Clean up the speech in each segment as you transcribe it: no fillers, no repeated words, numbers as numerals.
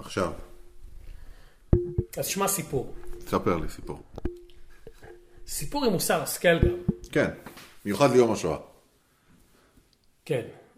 עכשיו. אז שמע סיפור. תספר לי סיפור. סיפור עם מוסר השכל גם. כן, מיוחד ליום השואה. כן.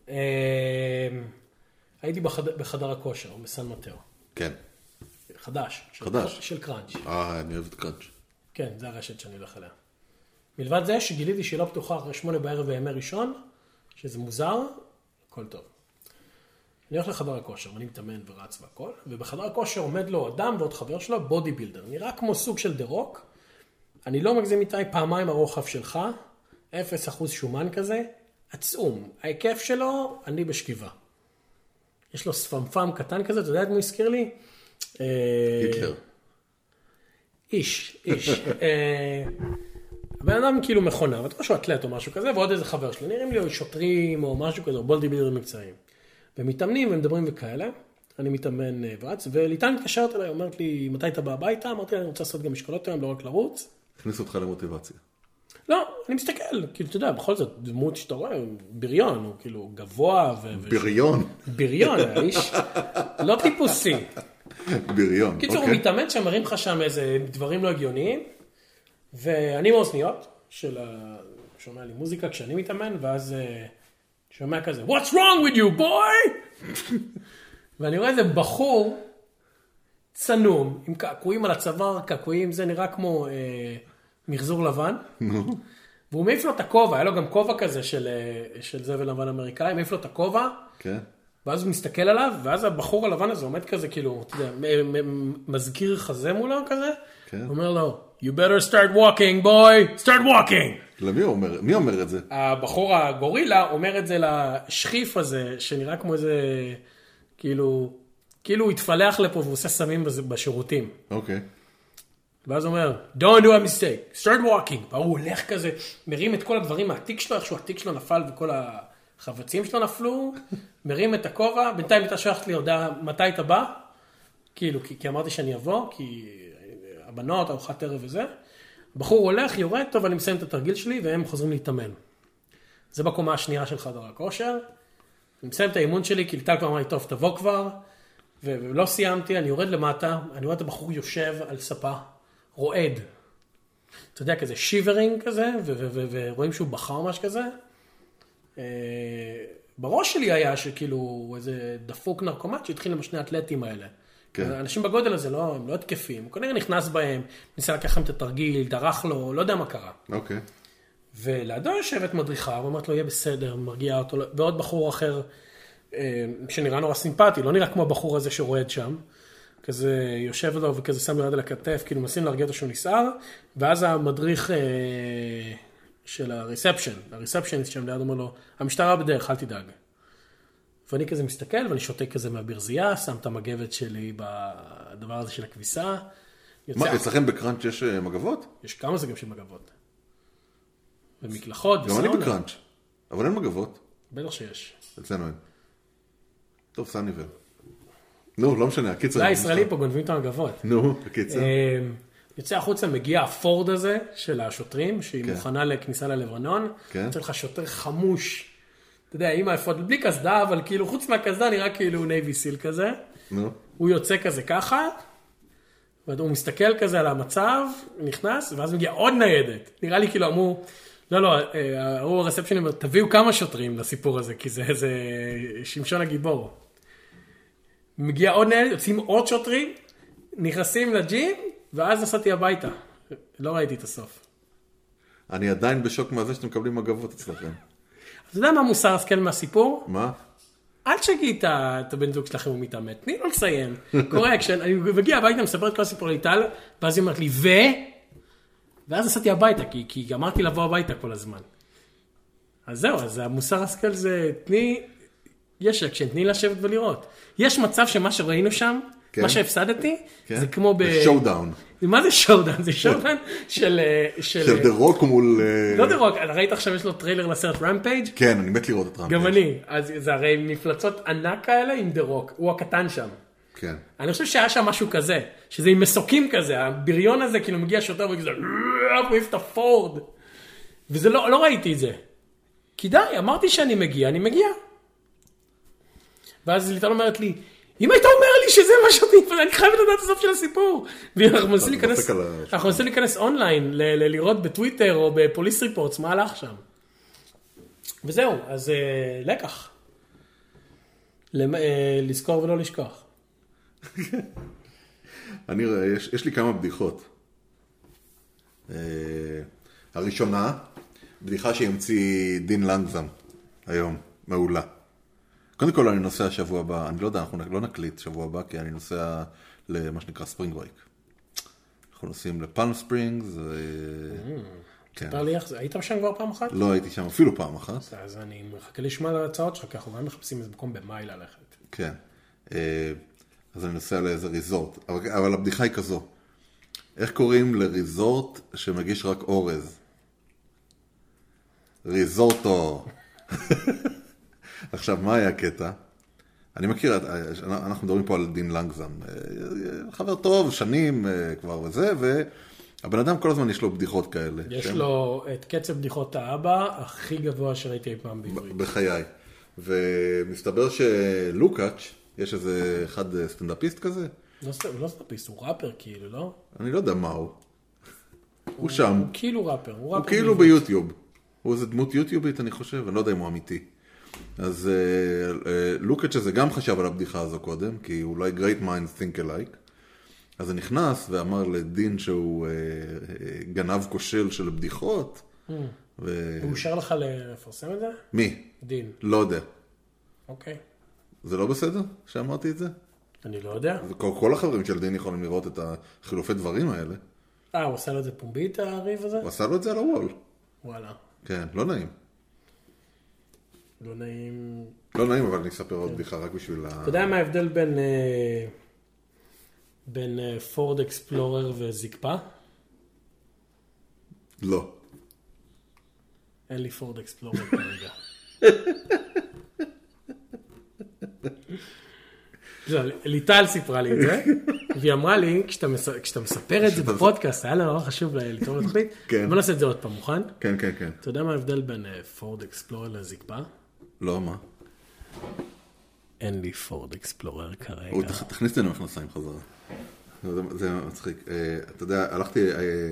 הייתי בחדר הכושר, בסן מטאו. כן. חדש. חדש. של קראנץ'. אני אוהב את קראנץ'. כן, זה הרשת שאני הולך עליה. מלבד זה שגיליתי שהיא לא פתוחה אחרי 8 בערב בימי ראשון, שזה מוזר, הכל טוב. אני הולך לחדר הכושר, אני מתאמן ורץ והכל, ובחדר הכושר עומד לו אדם ועוד חבר שלו, בודי בילדר. נראה כמו סוג של דרוק, אני לא מגזים איתי פעמיים הרוחב שלך, 0% שומן כזה, עצום. ההיקף שלו, אני בשכיבה. יש לו ספמפם קטן כזה, אתה יודע את מי הזכיר לי? היטלר. איש. הבן אדם כאילו מכונה, ואתה חושב אטלט או משהו כזה, ועוד איזה חבר שלו, נראים לי שוטרים או משהו כזה, או בולדי בילדרים מקצועיים. ומתאמנים ומדברים וכאלה, אני מתאמן ורץ, וליטן מתקשרת אליי, אומרת לי, מתי אתה בא הביתה? אמרתי לה, אני רוצה לעשות גם משקולות היום, לא רק לרוץ. הכניס אותך למוטיבציה. לא, אני מסתכל, כאילו, אתה יודע, בכל זאת, דמות שאתה רואה, בריון, הוא כאילו גבוה בריון? בריון, האיש, לא טיפוסי. בריון, קיצור, הוא מתאמן שם, מרים לך שם איזה דברים לא הגיוניים, ואני עם האוזניות, שומע לי מוזיקה כשאני מתאמן, ואז שומע כזה, What's wrong with you, boy? ואני רואה איזה בחור צנום, עם קעקועים על הצוואר, קעקועים, זה נראה כמו מחזור לבן, והוא מעיף לו את הכובע, היה לו גם כובע כזה של זבל לבן אמריקאי, מעיף לו את הכובע, ואז הוא מסתכל עליו, ואז הבחור הלבן הזה עומד כזה, כאילו, אתה יודע, מזכיר חזה מולו כזה, הוא אומר לו, You better start walking, boy, start walking. למי הוא אומר? מי אומר את זה? הבחור הגורילה אומר את זה לשכיף הזה, שנראה כמו איזה, כאילו הוא התפלח לפה והוא עושה סמים בשירותים. אוקיי. ואז הוא אומר, Don't do a mistake, start walking. והוא הולך כזה, מרים את כל הדברים מהתיק שלו, איכשהו התיק שלו נפל וכל החבצים שלו נפלו, מרים את הכובע, בינתיים הייתה שולחת לי הודעה, מתי אתה בא? כאילו, כי אמרתי שאני אבוא, כי הבנות, ארוחת ערב וזה. הבחור הולך, יורד, טוב, אני מסיים את התרגיל שלי, והם חוזרים להתאמן. זה בקומה השנייה של חדר הכושר. אני מסיים את האימון שלי, כי ליטל כבר אמרה לי, טוב, תבוא כבר. ולא סיימתי, אני יורד למטה, אני רואה את הבחור יושב על ספה, רועד. אתה יודע, כזה שיברינג כזה, ורואים שהוא בחר ממש כזה. בראש שלי היה שכאילו איזה דפוק נרקומט שהתחיל עם השני האתלטים האלה. אנשים בגודל הזה הם לא התקפים, הוא כנראה נכנס בהם, ניסה לקחם את התרגיל, דרך לו, לא יודע מה קרה. אוקיי. ולידו יושבת מדריכה, ואומרת לו, יהיה בסדר, מרגיע אותו, ועוד בחור אחר, שנראה נורא סימפטי, לא נראה כמו הבחור הזה שרועד שם, כזה יושב לו וכזה שם ליד על הכתף, כאילו מנסים להרגיע אותו שהוא נסער, ואז המדריך של הריספשניסט שם ליד אומר לו, המשטרה בדרך, אל תדאג. ואני כזה מסתכל, ואני שותה כזה מהברזייה, שם את המגבת שלי בדבר הזה של הכביסה. מה, אצלכם בקראנץ' יש מגבות? יש כמה סוגים של מגבות. ומקלחות, גם אני בקראנץ', אבל אין מגבות. בטח שיש. אצלנו אין. טוב, סניבל. נו, לא משנה, הקיצר. זה הישראלים פה גונבים את המגבות. נו, הקיצר. יוצא החוצה, מגיע הפורד הזה של השוטרים, שהיא מוכנה לכניסה ללבנון. יוצא לך שוטר חמוש. אתה יודע, עם האפוד, בלי כסדה, אבל כאילו חוץ מהכסדה נראה כאילו נייבי סיל כזה. הוא יוצא כזה ככה, והוא מסתכל כזה על המצב, נכנס, ואז מגיע עוד ניידת. נראה לי כאילו אמרו, לא, הוא הרספשנים אומר, תביאו כמה שוטרים לסיפור הזה, כי זה איזה שמשון הגיבור. מגיע עוד ניידת, יוצאים עוד שוטרים, נכנסים לג'ים, ואז נסעתי הביתה. לא ראיתי את הסוף. אני עדיין בשוק מהזה שאתם מקבלים מגבות אצלכם. אתה יודע מה מוסר השכל מהסיפור? מה? אל תשגעי את הבן זוג שלכם הוא מתאמת. תני לו לסיים. קורה, כשאני מגיע הביתה, מספר את כל הסיפור ליטל, ואז היא אומרת לי, ואז נסעתי הביתה, כי אמרתי לבוא הביתה כל הזמן. אז זהו, אז המוסר השכל זה, יש אקשן, תני לשבת ולראות. יש מצב שמה שראינו שם, מה שהפסדתי, זה כמו שואודאון. מה זה שואודאון? זה שואודאון של דרוק מול... לא דרוק, ראית עכשיו יש לו טריילר לסרט רמפייג'? כן, אני מת לראות את רמפייג'. גם אני, אז זה הרי מפלצות ענק כאלה עם דרוק, הוא הקטן שם. כן. אני חושב שהיה שם משהו כזה, שזה עם מסוקים כזה, הבריון הזה כאילו מגיע שוטר וכזה, מעיף את הפורד. וזה לא ראיתי את זה. כי די, אמרתי שאני מגיע, אני מגיע. ואז ליטל אומרת לי, אם היית אומר לי שזה מה שאותי, אני חייב לדעת את הסוף של הסיפור. ואנחנו מנסים להיכנס אונליין, לראות בטוויטר או בפוליס ריפורטס, מה הלך שם. וזהו, אז לקח. לזכור ולא לשכוח. יש לי כמה בדיחות. הראשונה, בדיחה שהמציא דין לנגזם היום, מעולה. קודם כל אני נוסע שבוע הבא, אני לא יודע, אנחנו לא נקליט שבוע הבא, כי אני נוסע למה שנקרא ספרינג ברייק. אנחנו נוסעים לפלם ספרינגס. תספר לי איך זה, היית שם כבר פעם אחת? לא הייתי שם אפילו פעם אחת. אז אני מחכה לשמוע על ההצעות שלך, כי אנחנו גם מחפשים איזה מקום במאי ללכת. כן. אז אני נוסע לאיזה ריזורט. אבל הבדיחה היא כזו. איך קוראים לריזורט שמגיש רק אורז? ריזורטו. עכשיו, מה היה הקטע? אני מכיר, אנחנו מדברים פה על דין לנגזם. חבר טוב, שנים כבר וזה, והבן אדם כל הזמן יש לו בדיחות כאלה. יש לו את קצב בדיחות האבא הכי גבוה שראיתי אי פעם בעברית. בחיי. ומסתבר שלוקאץ', יש איזה אחד סטנדאפיסט כזה? לא סטנדאפיסט, הוא ראפר כאילו, לא? אני לא יודע מה הוא. הוא שם. הוא כאילו ראפר. הוא כאילו ביוטיוב. הוא איזה דמות יוטיובית, אני חושב, אני לא יודע אם הוא אמיתי. אז לוקאץ' הזה גם חשב על הבדיחה הזו קודם, כי אולי great minds think alike. אז הוא נכנס ואמר לדין שהוא גנב כושל של בדיחות. הוא אושר לך לפרסם את זה? מי? דין. לא יודע. אוקיי. זה לא בסדר שאמרתי את זה? אני לא יודע. כל החברים של דין יכולים לראות את החילופי דברים האלה. הוא עשה לו את זה פומבית, הריב הזה? הוא עשה לו את זה על הוול. וואלה. כן, לא נעים. לא נעים. לא נעים, אבל אני אספר עוד בדיחה רק בשביל אתה יודע מה ההבדל בין פורד אקספלורר וזקפה? לא. אין לי פורד אקספלורר כרגע. ליטל סיפרה לי את זה, והיא אמרה לי, כשאתה מספר את זה בפודקאסט, היה לנו חשוב לתרום לתוכנית, בוא נעשה את זה עוד פעם, מוכן? כן, כן, כן. אתה יודע מה ההבדל בין פורד אקספלורר לזקפה? לא, מה? אין לי פורד אקספלורר כרגע. תכניס את המכנסיים חזרה. זה מצחיק. אתה יודע, הלכתי,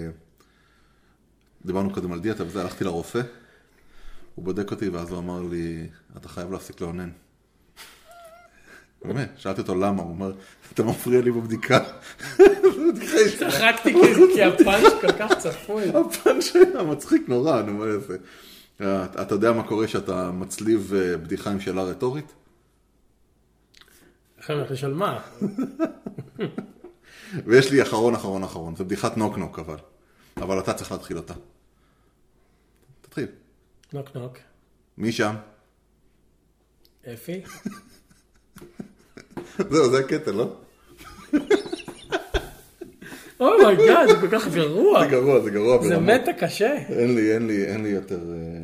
דיברנו קודם על דיאטה, וזה, הלכתי לרופא, הוא בודק אותי, ואז הוא אמר לי, אתה חייב להפסיק לאונן. באמת, שאלתי אותו למה, הוא אומר, אתה מפריע לי בבדיקה. צחקתי כי הפאנץ' כל כך צפוי. הפאנץ' היה מצחיק נורא, אני אומר את זה. אתה יודע מה קורה שאתה מצליב בדיחה עם שאלה רטורית? עכשיו אני לשאול מה? ויש לי אחרון, זה בדיחת נוק נוק אבל אתה צריך להתחיל אותה. תתחיל. נוק נוק. מי שם? אפי? זהו, זה הקטע, לא? אומייגאד, זה כל כך גרוע. זה גרוע. זה מטה קשה. אין לי יותר...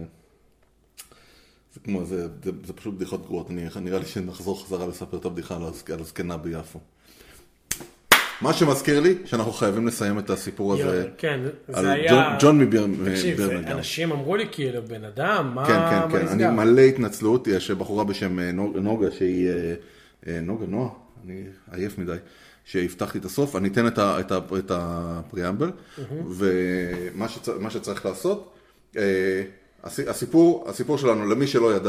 זה כמו, זה פשוט בדיחות גרועות. נראה לי שנחזור חזרה לספר את הבדיחה על הזקנה ביפו. מה שמזכיר לי, שאנחנו חייבים לסיים את הסיפור הזה. כן, זה היה... ג'ון מברנינגהאם. תקשיב, אנשים אמרו לי כאילו, בן אדם, מה נסגר? כן, אני מלא התנצלות, יש בחורה בשם נוגה, שהיא... נועה, אני עייף מדי, שהבטחתי את הסוף, אני אתן את הפריאמבל, ומה שצריך לעשות, הסיפור שלנו, למי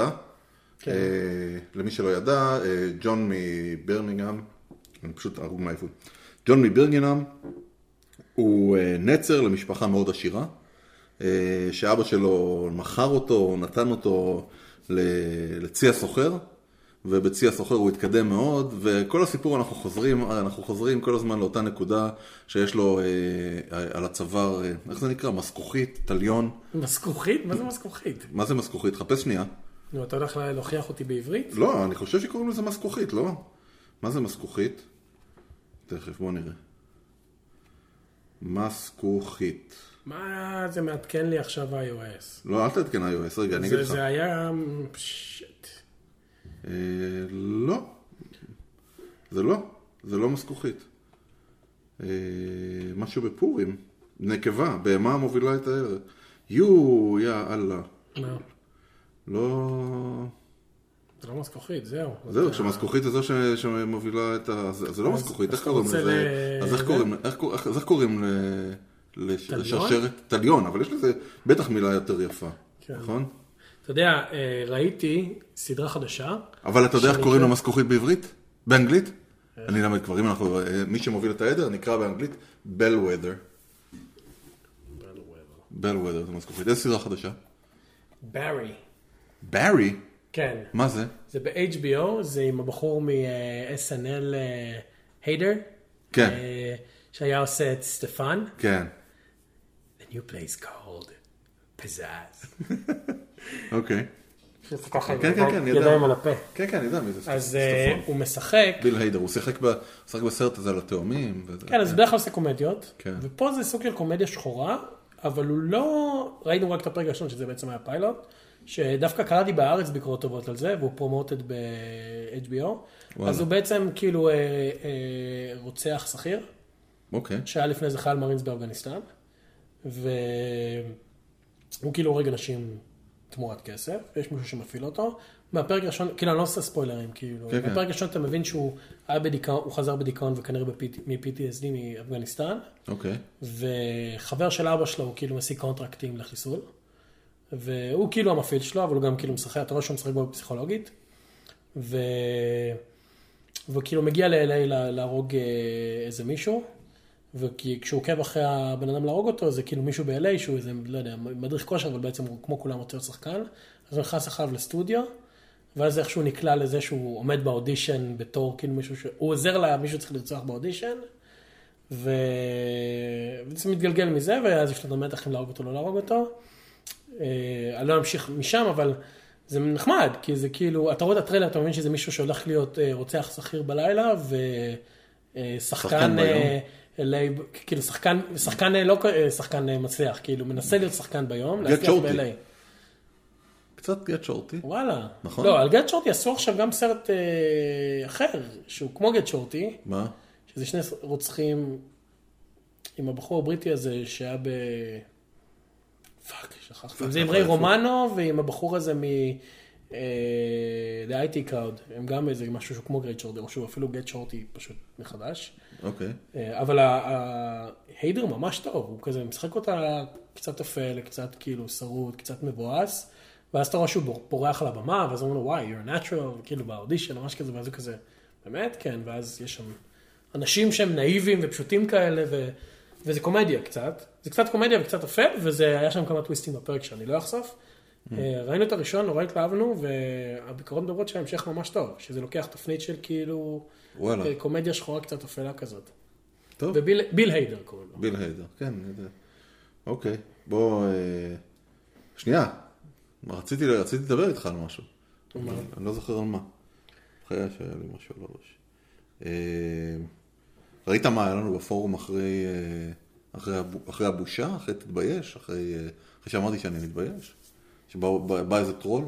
שלא ידע, ג'ון מברנינגהאם, אני פשוט ארוג מעייפות, ג'ון מברנינגהאם הוא נצר למשפחה מאוד עשירה, שאבא שלו מכר אותו, נתן אותו לצי הסוחר, ובצי הסוחר הוא התקדם מאוד, וכל הסיפור אנחנו חוזרים כל הזמן לאותה נקודה שיש לו על הצוואר, איך זה נקרא? מסכוכית, טליון. מסכוכית? מה זה מסכוכית? מה זה מסכוכית? חפש שנייה. נו, אתה הולך להוכיח אותי בעברית? לא, אני חושב שקוראים לזה מסכוכית, לא? מה זה מסכוכית? תכף, בוא נראה. מסכוכית. מה זה מעדכן לי עכשיו iOS? לא, אל תעדכן iOS, רגע, אני אגיד לך. זה היה... לא, זה לא מסכוכית. משהו בפורים, נקבה, בהמה מובילה את הערך. יא אללה. מה? לא... זה לא מזכוכית, זהו. זהו, שהמזכוכית זה זו שמובילה את ה... זה לא מזכוכית, איך קוראים לזה? אז איך קוראים לשרשרת? טליון, אבל יש לזה בטח מילה יותר יפה, נכון? אתה יודע, ראיתי סדרה חדשה. אבל אתה יודע איך קוראים למזכוכית בעברית? באנגלית? אני למד כבר, אם אנחנו... מי שמוביל את העדר נקרא באנגלית בלוודר. בלוודר, זה מזכוכית. איזה סדרה חדשה? ברי. ברי? כן. מה זה? זה ב-HBO, זה עם הבחור מ-SNL היידר. כן. שהיה עושה את סטפן. כן. The new place called Pizzazz. אוקיי. ככה, כן, ידיים על הפה. כן, אני יודע מי זה. אז הוא משחק. ביל היידר, הוא שיחק בסרט הזה על התאומים. כן, אז בדרך כלל עושה קומדיות. כן. ופה זה סוג של קומדיה שחורה, אבל הוא לא... ראינו רק את הפרק הראשון, שזה בעצם היה פיילוט, שדווקא קראתי בארץ ביקורות טובות על זה, והוא פרומוטד ב-HBO. אז הוא בעצם כאילו רוצח שכיר. אוקיי. שהיה לפני זה חייל מרינס באפגניסטן. והוא כאילו הורג אנשים תמורת כסף, ויש מישהו שמפעיל אותו. מהפרק הראשון, כאילו אני לא עושה ספוילרים, כאילו, מהפרק הראשון אתה מבין שהוא היה בדיכאון, הוא חזר בדיכאון וכנראה מ-PTSD מאפגניסטן. אוקיי. וחבר של אבא שלו הוא כאילו משיג קונטרקטים לחיסול. והוא כאילו המפעיל שלו, אבל הוא גם כאילו משחק, אתה רואה שהוא משחק בו פסיכולוגית. וכאילו מגיע ל-LA להרוג איזה מישהו. וכשהוא עוקב אחרי הבן אדם להרוג אותו, זה כאילו מישהו ב-LA שהוא איזה, לא יודע, מדריך כושר, אבל בעצם הוא כמו כולם רוצה להיות שחקן. אז הוא נכנס אחריו לסטודיו, ואז איכשהו נקלע לזה שהוא עומד באודישן בתור, כאילו מישהו הוא עוזר לה, מישהו צריך לרצוח באודישן, וזה מתגלגל מזה, ואז יש לו מתח אם להרוג אותו או לא להרוג אותו. אני לא אמשיך משם, אבל זה נחמד, כי זה כאילו, אתה רואה את הטריילר, אתה מבין שזה מישהו שהולך להיות רוצח שכיר בלילה, ושחקן... כאילו שחקן לא שחקן מצליח, כאילו מנסה להיות שחקן ביום, להצליח ב-LA. קצת גט שורטי. וואלה. נכון. לא, על גט שורטי עשו עכשיו גם סרט אחר, שהוא כמו גט שורטי. מה? שזה שני רוצחים עם הבחור הבריטי הזה שהיה פאק, שכחתי. זה עם ריי רומנו ועם הבחור הזה The IT Crowd, הם גם איזה משהו שהוא כמו גט שורטי, או שהוא אפילו גט שורטי פשוט מחדש. אוקיי. אבל ההיידר ממש טוב, הוא כזה משחק אותה קצת אפל, קצת כאילו שרוט, קצת מבואס, ואז אתה רואה שהוא פורח על הבמה, ואז אומרים לו, וואי, you're natural, כאילו באודישן, ממש כזה, ואז הוא כזה, באמת, כן, ואז יש שם אנשים שהם נאיבים ופשוטים כאלה, וזה קומדיה קצת, זה קצת קומדיה וקצת אפל, וזה היה שם כמה טוויסטים בפרק שאני לא אחשוף. ראינו את הראשון, נורא התלהבנו, והביקורות מדברות שההמשך ממש טוב, שזה לוקח תפנית של כאילו, קומדיה שחורה קצת אפלה כזאת. טוב. וביל היידר קוראים לו. ביל היידר, כן, אני יודע. אוקיי, בוא... שנייה, רציתי לדבר איתך על משהו. אני לא זוכר על מה. אחרי שהיה לי משהו על הראש. ראית מה היה לנו בפורום אחרי הבושה, אחרי תתבייש, אחרי שאמרתי שאני מתבייש? שבא איזה טרול?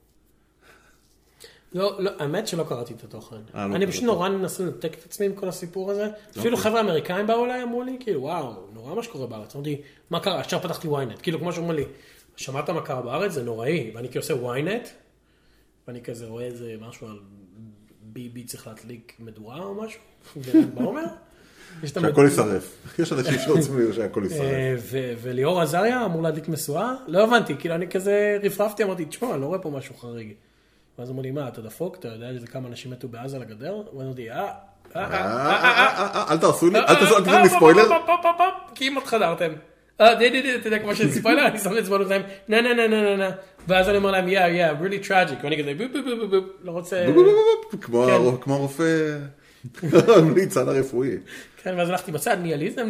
לא, האמת שלא קראתי את התוכן. אני פשוט נורא מנסה לנתק את עצמי עם כל הסיפור הזה. אפילו חבר'ה אמריקאים באו אליי, אמרו לי, כאילו, וואו, נורא מה שקורה בארץ. אמרתי, מה קרה? עכשיו פתחתי וויינט. כאילו, כמו שאומרים לי, שמעת מה קרה בארץ? זה נוראי. ואני כאילו עושה וויינט, ואני כזה רואה איזה משהו על ביבי צריך להדליק מדורה או משהו, ומה אומר? שהכל יישרף. יש אנשים שרוצים לי שהכל יישרף. וליאור עזריה אמור להדליק משואה? לא הבנתי, כאילו אני כזה רפרפתי, אמרתי, תשמע, אני לא רואה פה משהו חריג. ואז אמרו לי, מה, אתה דפוק? אתה יודע איזה כמה אנשים מתו בעזה על הגדר? ואז אמרתי, אל תעשו לי ספוילר. כמעט חדרתם. אתה יודע, כמו שזה ספוילר, אני שם לצבון לכם, נה. ואז אני אומר להם, yeah, really tragic. ואני כזה, בופ, לא רוצה... כמו הרופא המליצן הרפואי. כן, ואז הלכתי בצד, ניאליזם,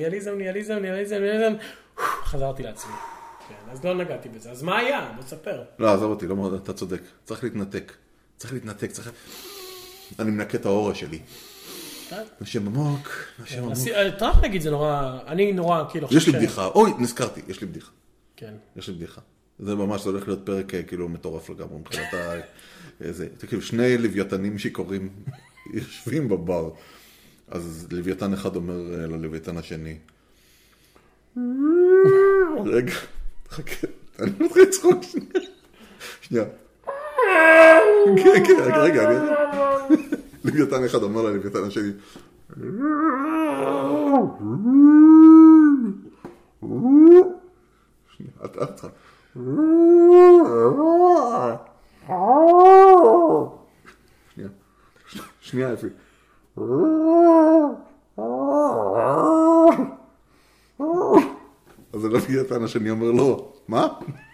חזרתי לעצמי. כן, אז לא נגעתי בזה. אז מה היה? בוא תספר. לא, עזוב אותי, אתה צודק. צריך להתנתק. אני מנקה את האורה שלי. נשם עמוק. טראמפ נגיד זה נורא, אני נורא כאילו... יש לי בדיחה, אוי, נזכרתי, יש לי בדיחה. כן. יש לי בדיחה. זה ממש, זה הולך להיות פרק כאילו מטורף לגמרי, מבחינת זה כאילו שני לוויתנים שיכורים יושבים בבר. אז לוויתן אחד אומר ללוויתן השני, רגע, חכה, אני מתחיל לצחוק שנייה. כן, כן, רגע, לוויתן אחד אמר ללוויתן השני. שנייה, את צריכה. שנייה, אפי. אז לוויתן השני אומר לו, מה?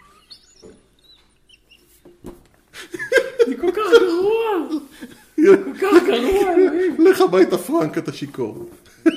זה כל כך גרוע. כל כך גרוע, אלוהים. לך הביתה פרנק, אתה שיקור.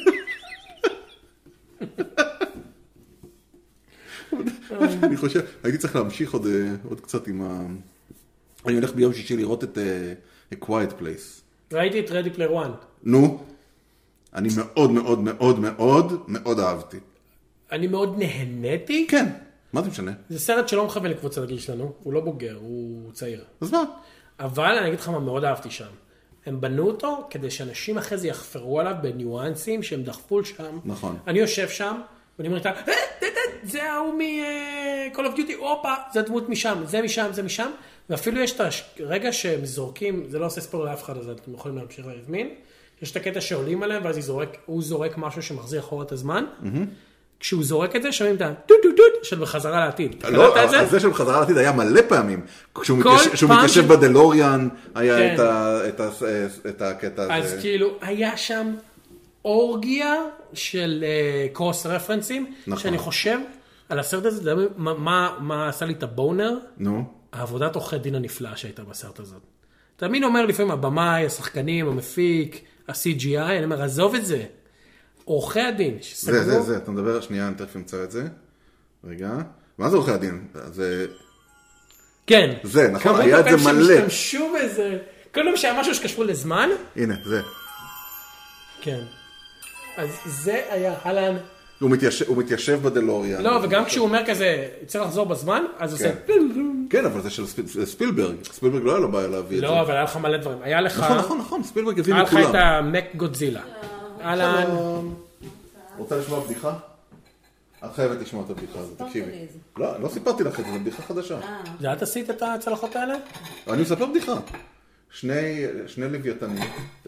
אני חושב, הייתי צריך להמשיך עוד קצת עם ה... אני הולך ביום שישי לראות את A Quiet Place. ראיתי את Ready Player One. נו, אני מאוד מאוד מאוד מאוד מאוד אהבתי. אני מאוד נהניתי. כן, מה זה משנה? זה סרט שלא מכוון לקבוצת הגיל שלנו, הוא לא בוגר, הוא צעיר. אז מה? אבל אני אגיד לך מה מאוד אהבתי שם. הם בנו אותו כדי שאנשים אחרי זה יחפרו עליו בניואנסים שהם דחפו שם. נכון. אני יושב שם, ואני אומר איתה, זה ההוא מ-Call of Duty, אופה, זה הדמות משם, זה משם, זה משם. ואפילו יש את הרגע שהם זורקים, זה לא עושה ספור לאף אחד, אז אתם יכולים להמשיך להזמין. יש את הקטע שעולים עליהם, ואז הוא זורק משהו שמחזיר אחורה את הזמן. כשהוא זורק את זה, שומעים את הטוט של בחזרה לעתיד. לא, זה של בחזרה לעתיד היה מלא פעמים. כשהוא מתיישב בדלוריאן, היה את הקטע הזה. אז כאילו, היה שם אורגיה של קרוס רפרנסים, שאני חושב על הסרט הזה, מה עשה לי את הבונר? נו. העבודת עורכי דין הנפלאה שהייתה בסרט הזאת. תמיד אומר לפעמים, הבמאי, השחקנים, המפיק, ה-CGI, אני אומר, עזוב את זה. עורכי הדין, שסגרו... זה, אתה מדבר שנייה, אני תכף אמצא את זה. רגע. מה זה עורכי הדין? זה... כן. זה, נכון, היה את זה מלא. שמשתמשו בזה. כל פעם שהיה משהו שקשור לזמן. הנה, זה. כן. אז זה היה, הלן. הוא מתיישב בדלוריאן. לא, וגם כשהוא אומר כזה, צריך לחזור בזמן, אז הוא עושה... כן, אבל זה של ספילברג. ספילברג לא היה לו בעיה להביא את זה. לא, אבל היה לך מלא דברים. היה לך... נכון, ספילברג הביא מכולם. היה לך את המק גודזילה. אהלן. רוצה לשמוע בדיחה? את חייבת לשמוע את הבדיחה הזאת, תקשיבי. לא סיפרתי לך את זה, זו בדיחה חדשה. זה את עשית את הצלחות האלה? אני מספר בדיחה. שני לוויתנים.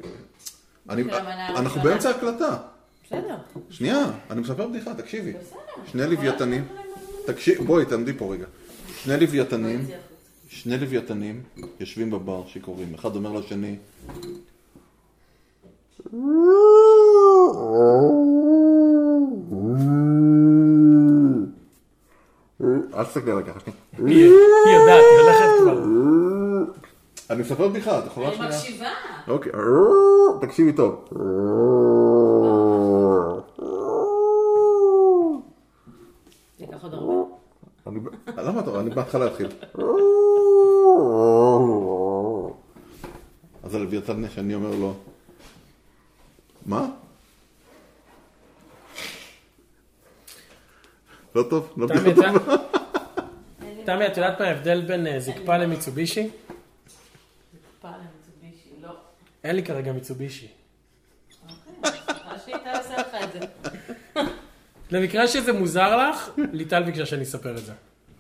אנחנו באמצע הקלטה. בסדר. שנייה, אני מספר בדיחה, תקשיבי. שני לוויתנים. בואי, תעמדי פה רגע. שני לוויתנים יושבים בבר שקוראים. אחד אומר לשני... אל תסתכל עליי ככה, שנייה. היא יודעת, היא הולכת כבר. אני מספר בדיחה, את יכולה שנייה? אני מקשיבה. אוקיי, תקשיבי טוב. זה ככה עוד הרבה. למה אתה? אני בהתחלה להתחיל. אז הלוויתן שאני אומר לו, מה? לא טוב? לא טוב. תמי, את יודעת מה ההבדל בין זקפה למיצובישי? זקפה למיצובישי, לא. אין לי כרגע מיצובישי. אוקיי, שהייתה עושה לך את זה. למקרה שזה מוזר לך, ליטל ביקשה שאני אספר את זה.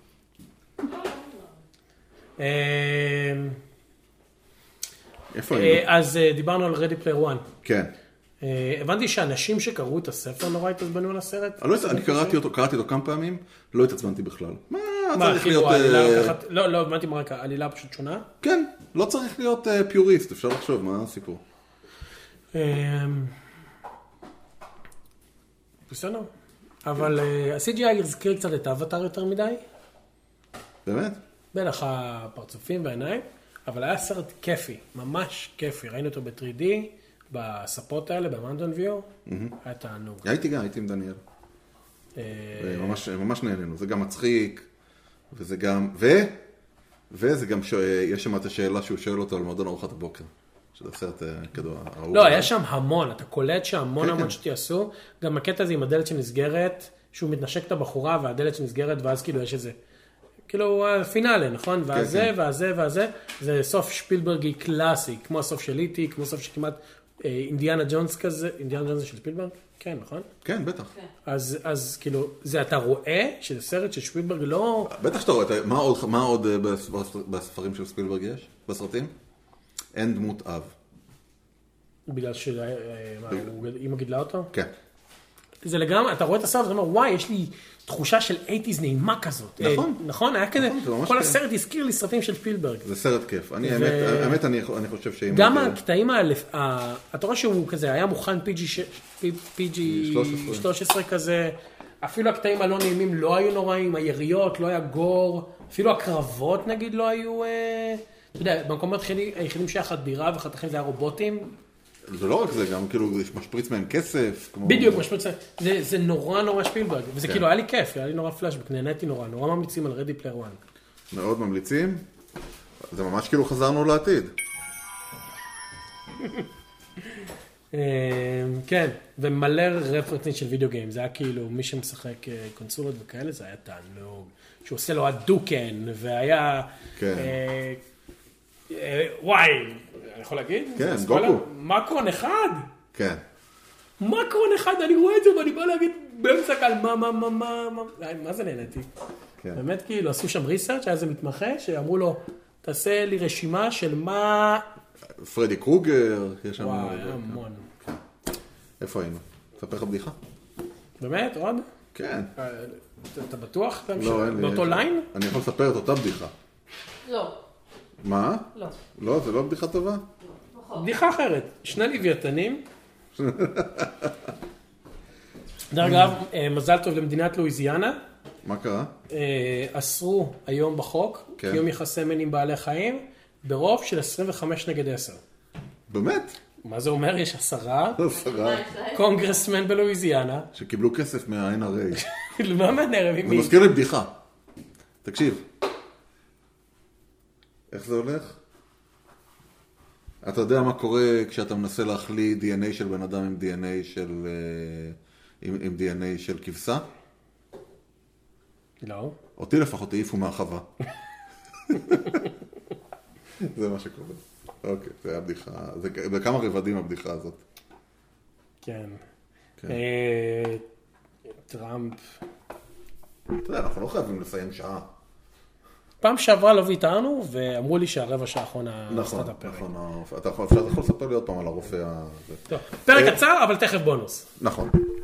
איפה היינו? אז דיברנו על Ready Player One. כן. הבנתי שאנשים שקראו את הספר נורא התעצבנו על הסרט. אני קראתי אותו כמה פעמים, לא התעצבנתי בכלל. מה צריך כאילו, להיות... לא, הבנתי מה רק, העלילה פשוט שונה? כן, לא צריך להיות פיוריסט, אפשר לחשוב, מה הסיפור? בסדר. אבל ה-CGI הזכיר קצת את האבטר יותר מדי. באמת? בטח הפרצופים והעיניים, אבל היה סרט כיפי, ממש כיפי. ראינו אותו ב-3D, בספות האלה, במאונטן ויו, היה תענוג. הייתי עם דניאל. ממש נהנינו, זה גם מצחיק, וזה גם, וזה גם, יש שם את השאלה שהוא שואל אותו על מועדון ארוחת הבוקר, שזה סרט כדור. לא, היה שם המון, אתה קולט שהמון שתעשו, גם הקטע הזה עם הדלת שנסגרת, שהוא מתנשק את הבחורה והדלת שנסגרת, ואז כאילו יש איזה, כאילו פינאלה, נכון? והזה, זה סוף שפילברגי קלאסי, כמו הסוף של איטי, כמו סוף שכמעט אינדיאנה ג'ונס כזה, אינדיאנה ג'ונס של ספילברג? כן, נכון? כן, בטח. אז כאילו, זה אתה רואה שזה סרט של ספילברג לא... בטח שאתה רואה, מה עוד בספרים של ספילברג יש? בסרטים? אין דמות אב. בגלל שאמא גידלה אותו? כן. זה לגמרי, אתה רואה את הסרט, אתה אומר, וואי, יש לי תחושה של 80s נעימה כזאת. נכון. נכון? היה כזה, כל הסרט הזכיר לי סרטים של ספילברג. זה סרט כיף. האמת, אני חושב שאם... גם הקטעים האלה, אתה רואה שהוא כזה, היה מוכן PG 13 כזה, אפילו הקטעים הלא נעימים לא היו נוראים, היריות, לא היה גור, אפילו הקרבות נגיד לא היו, אתה יודע, במקומות היחידים שהיה חדירה וחתכים זה היה רובוטים. זה לא רק זה, גם כאילו משפריץ מהם כסף. בדיוק, משפריץ, זה נורא שפילברג, וזה כאילו היה לי כיף, היה לי נורא פלאשבק, נהניתי נורא ממליצים על Ready Player One. מאוד ממליצים, זה ממש כאילו חזרנו לעתיד. כן, ומלא רפרנסים של וידאו גיים, זה היה כאילו מי שמשחק קונסולות וכאלה, זה היה תענוג, שהוא עושה לו הדוקן, והיה, וואי, אני יכול להגיד? כן, גוקו. מקרון אחד? כן. מקרון אחד, אני רואה את זה ואני בא להגיד באמצע קל, מה זה נהניתי? באמת כאילו, עשו שם ריסרצ', היה איזה מתמחה, שאמרו לו, תעשה לי רשימה של מה... פרדי קרוגר, יש שם... וואי, המון. איפה היינו? תספר לך בדיחה? באמת? עוד? כן. אתה בטוח? לא, אין לי. באותו ליין? אני יכול לספר את אותה בדיחה. לא. מה? לא. לא, זה לא בדיחה טובה? בדיחה אחרת. שני לוויתנים. דרך אגב, מזל טוב למדינת לואיזיאנה. מה קרה? אסרו היום בחוק, קיום יחסי מין עם בעלי חיים, ברוב של 25-10. באמת? מה זה אומר? יש 10 קונגרסמן בלואיזיאנה. שקיבלו כסף מה-NRA. מה מהנרב? זה מזכיר לי בדיחה. תקשיב. איך זה הולך? אתה יודע מה קורה כשאתה מנסה להחליט DNA של בן אדם עם DNA של כבשה? לא. אותי לפחות העיפו מהחווה. זה מה שקורה. אוקיי, זה היה בדיחה. זה בכמה רבדים הבדיחה הזאת. כן. טראמפ. אתה יודע, אנחנו לא חייבים לסיים שעה. פעם שעברה לא ויתרנו, ואמרו לי שהרבע שעה האחרונה עשתה את הפרק. נכון. אתה יכול לספר לי עוד פעם על הרופא. טוב, פרק קצר, אבל תכף בונוס. נכון.